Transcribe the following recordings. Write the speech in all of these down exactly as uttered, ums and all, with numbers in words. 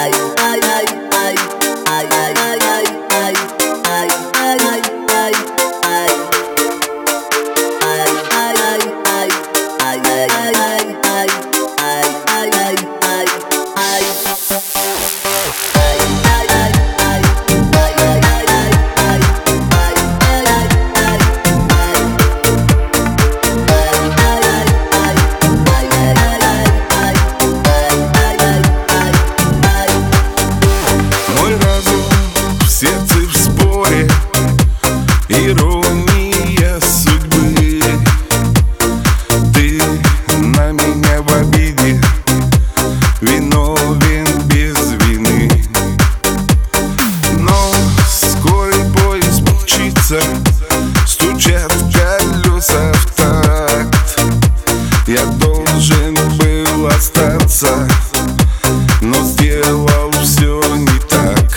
Сердце в споре, ирония судьбы. Ты на меня в обиде, виновен без вины. Но скорый поезд мчится, стучат колеса в такт. Я должен был остаться, но сделал все не так.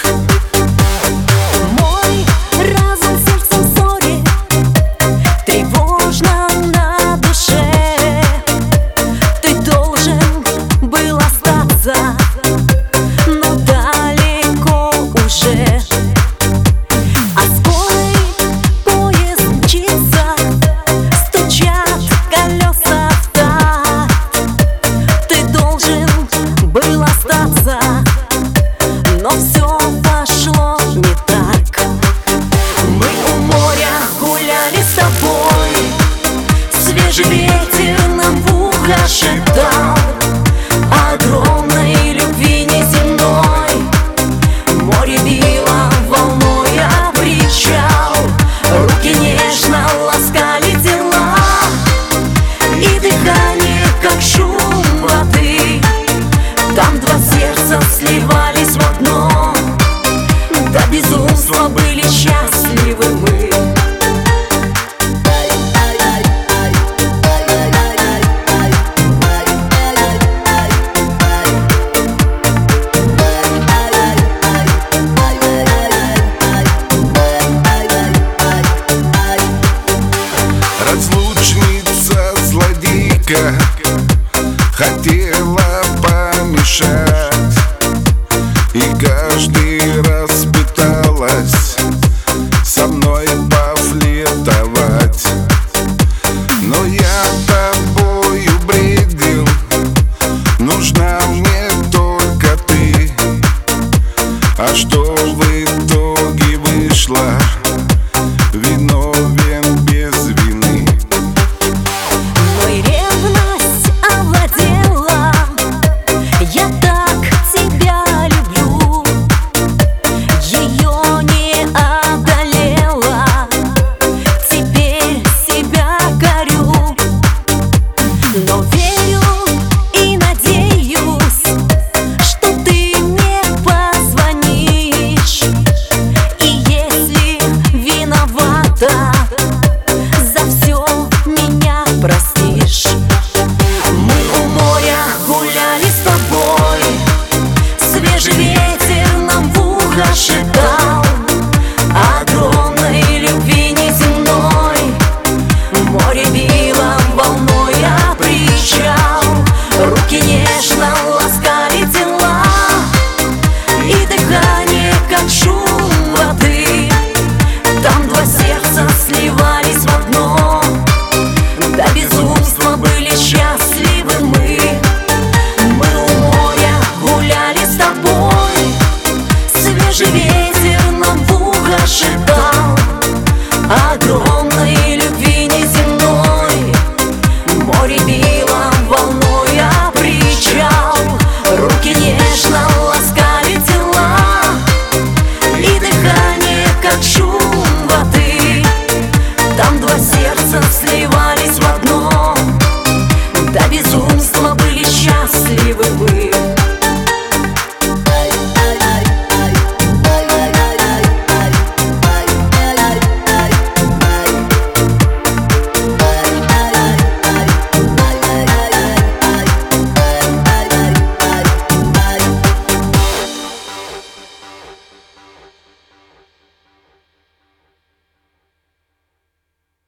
Но все пошло не так. Мы у моря гуляли с тобой, свежий ветер нам в ухо шептал огромной любви неземной. Море било волной о причал, руки нежно ласкали тела, и дыхание, как шум воды. Там два сердца сливались в одно, до безумства были счастливы мы. Разлучница злодейка хотела помешать, и каждый раз пыталась со мной пофлиртовать. Но я тобою бредил, нужна мне только ты. А что в итоге вышло? Виновен без вины. Мой ревность овладела, я так тебя люблю, ее не одолела, теперь себя корю. Но верю и надеюсь, что ты мне позвонишь, и если виновата, за все меня простишь. Мы у моря гуляли с тобой, свежий ветер нам в ухо шептал